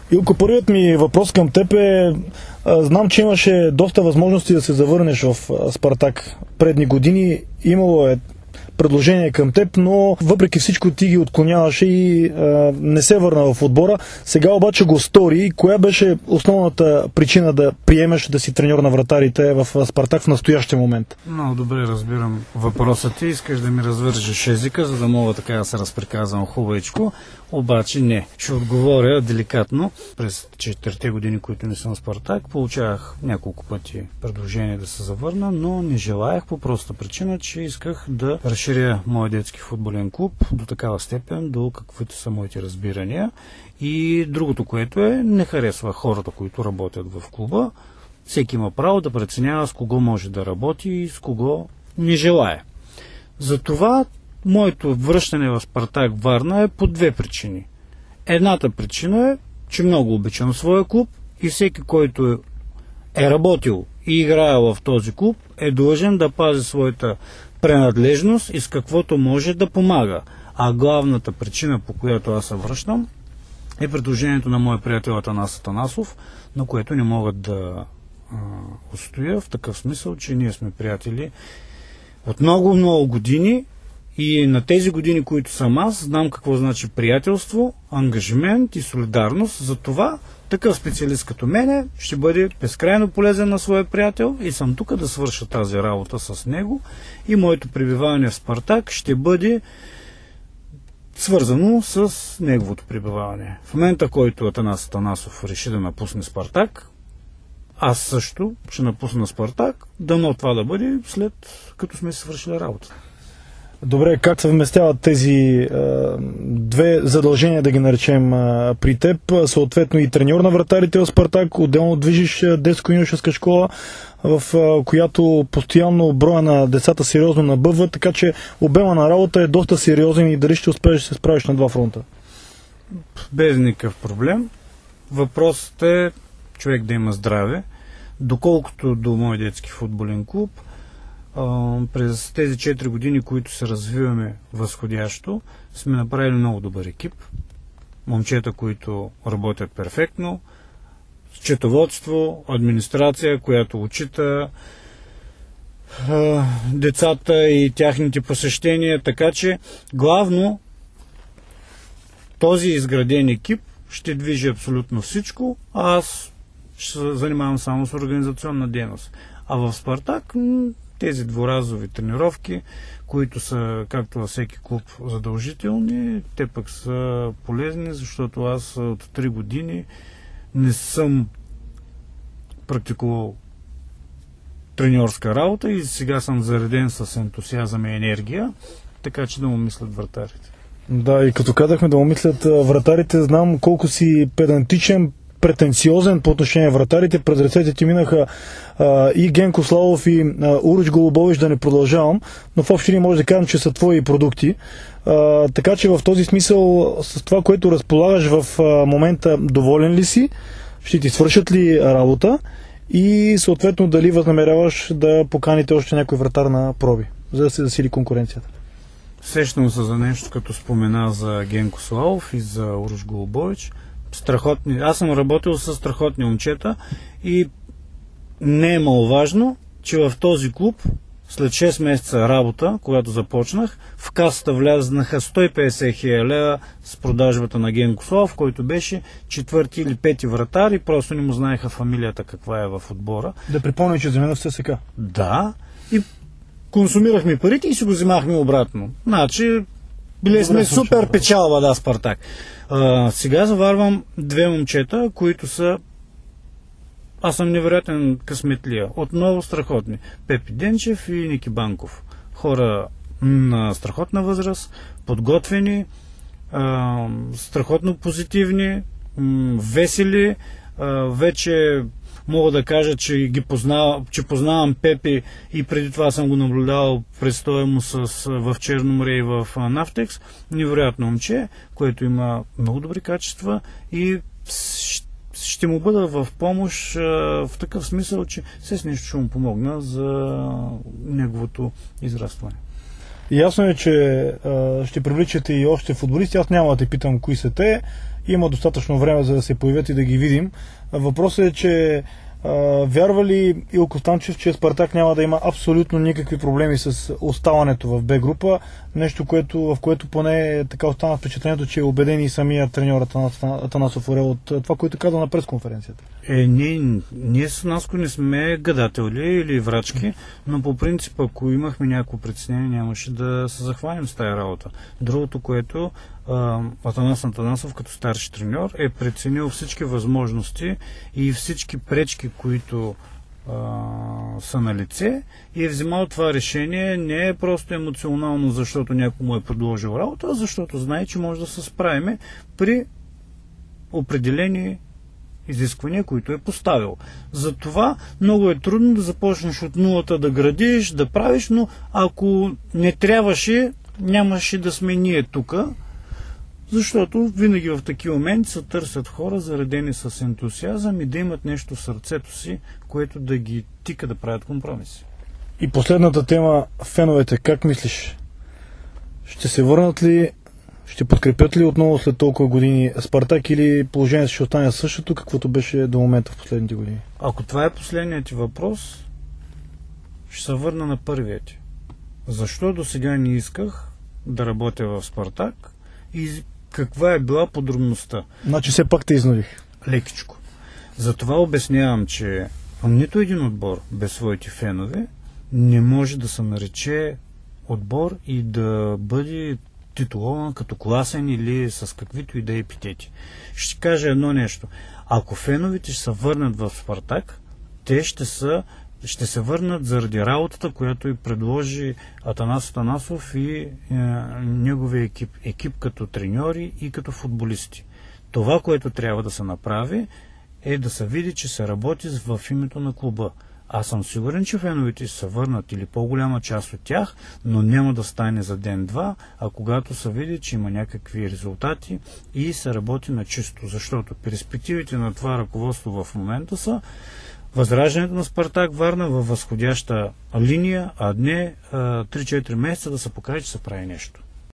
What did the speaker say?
Илко, първият ми въпрос към теб е, знам, че имаше доста възможности да се завърнеш в Спартак предни години. Имало е предложение към теб, но въпреки всичко ти ги отклоняваше и не се върна в отбора. Сега обаче го стори. Коя беше основната причина да приемеш да си треньор на вратарите в Спартак в настоящия момент? Много добре разбирам въпросът ти. Искаш да ми развържеш езика, за да мога така да се разприказвам хубавичко. Обаче не. Ще отговоря деликатно. През 4-те години, които не съм в Спартак, получавах няколко пъти предложение да се завърна, но не желаях по проста причина, че исках да разширя моя детски футболен клуб до такава степен, до каквито са моите разбирания. И другото, което е, не харесва хората, които работят в клуба. Всеки има право да преценява с кого може да работи и с кого не желая. Затова моето връщане в Спартак Варна е по две причини. Едната причина е, че много обичам своя клуб и всеки, който е работил и играел в този клуб, е длъжен да пази своята принадлежност и с каквото може да помага. А главната причина, по която аз се връщам, е предложението на моя приятел Атанас Атанасов, на което не могат да устоя, в такъв смисъл, че ние сме приятели от много години и на тези години, които съм аз, знам какво значи приятелство, ангажимент и солидарност. Затова такъв специалист като мене ще бъде безкрайно полезен на своя приятел и съм тук да свърша тази работа с него и моето пребиваване в Спартак ще бъде свързано с неговото пребиваване. В момента, който Атанас Атанасов реши да напусне Спартак, аз също ще напусна Спартак, дано това да бъде след като сме свършили работа. Добре, как се вместяват тези две задължения, да ги наречем, при теб? Съответно и треньор на вратарите в Спартак, отделно движиш детско-юношеска школа, в която постоянно броя на децата сериозно набъбва, така че обема на работа е доста сериозен и дали ще успееш да се справиш на два фронта? Без никакъв проблем. Въпросът е човек да има здраве. Доколкото до мой детски футболен клуб, през тези 4 години, които се развиваме възходящо, сме направили много добър екип. Момчета, които работят перфектно, счетоводство, администрация, която отчита децата и тяхните посещения, така че главно този изграден екип ще движи абсолютно всичко, а аз ще се занимавам само с организационна дейност. А в Спартак тези дворазови тренировки, които са, както във всеки клуб, задължителни, те пък са полезни, защото аз от 3 години не съм практикувал треньорска работа и сега съм зареден с ентусиазъм и енергия, така че да му мислят вратарите. Да, и като казахме да му мислят вратарите, знам колко си педантичен, претенциозен по отношение на вратарите. През ръцете ти минаха и Генко Славов и Урош Голубович, да не продължавам, но в общи линии може да кажем, че са твои продукти. Така че в този смисъл, с това, което разполагаш в момента, доволен ли си? Ще ти свършат ли работа? И съответно дали възнамеряваш да поканите още някой вратар на проби, за да се засили конкуренцията? Сещам се за нещо, като спомена за Генко Славов и за Урош Голубович. Страхотни. Аз съм работил с страхотни момчета и не е маловажно, че в този клуб след 6 месеца работа, когато започнах, в касата влязнаха 150 хиляди лева с продажбата на Генко Славов, който беше 4 или 5 вратар и просто не му знаеха фамилията каква е в отбора. Да припомня, че за мен в ССК. Да, и консумирахме парите и си го взимахме обратно. Значи, били сме супер печалба, да, Спартак. Сега заварвам 2 момчета, които са... Аз съм невероятен късметлия. Отново страхотни. Пепи Денчев и Ники Банков. Хора на страхотна възраст, подготвени, страхотно позитивни, весели. Вече мога да кажа, че познавам Пепи и преди това съм го наблюдавал престоя му в Черноморе и в Нафтекс. Невероятно момче, което има много добри качества и ще му бъда в помощ в такъв смисъл, че с нещо ще му помогна за неговото израстване. Ясно е, че ще привличате и още футболисти. Аз няма да те питам кои са те. Има достатъчно време, за да се появят и да ги видим. Въпросът е, че вярва ли Илко Станчев, че Спартак няма да има абсолютно никакви проблеми с оставането в Б група? Нещо, в което поне така остана впечатлението, че е убеден и самият треньор Атанасов Орел от това, което каза на пресконференцията. Ние с Наско не сме гадатели или врачки, но по принцип, ако имахме някакво притеснение, нямаше да се захванем с тая работа. Другото, което Атанас Атанасов като старши треньор е преценил всички възможности и всички пречки, които са на лице, и е взимал това решение не е просто емоционално, защото някой му е предложил работа, а защото знае, че може да се справиме при определени изисквания, които е поставил. Затова много е трудно да започнеш от нулата да градиш, да правиш, но ако не трябваше, нямаше да сме ние тук, защото винаги в такива моменти се търсят хора, заредени с ентусиазъм и да имат нещо в сърцето си, което да ги тика да правят компромиси. И последната тема, феновете, как мислиш? Ще се върнат ли, ще подкрепят ли отново след толкова години Спартак, или положението ще остане същото, каквото беше до момента в последните години? Ако това е последният ти въпрос, ще се върна на първият ти. Защо до сега не исках да работя в Спартак и каква е била подробността? Значи все пак те изнудих. Лекичко. Затова обяснявам, че нито един отбор без своите фенове не може да се нарече отбор и да бъде титулован като класен или с каквито и да е епитети. Ще кажа едно нещо. Ако феновете ще се върнат в Спартак, те ще се върнат заради работата, която и предложи Атанас Атанасов и неговия екип като треньори и като футболисти. Това, което трябва да се направи, е да се види, че се работи в името на клуба. Аз съм сигурен, че феновете се върнат или по-голяма част от тях, но няма да стане за ден-два, а когато се види, че има някакви резултати и се работи на чисто. Защото перспективите на това ръководство в момента са възраждането на Спартак Варна във възходяща линия, а не 3-4 месеца да се покаже, че се прави нещо.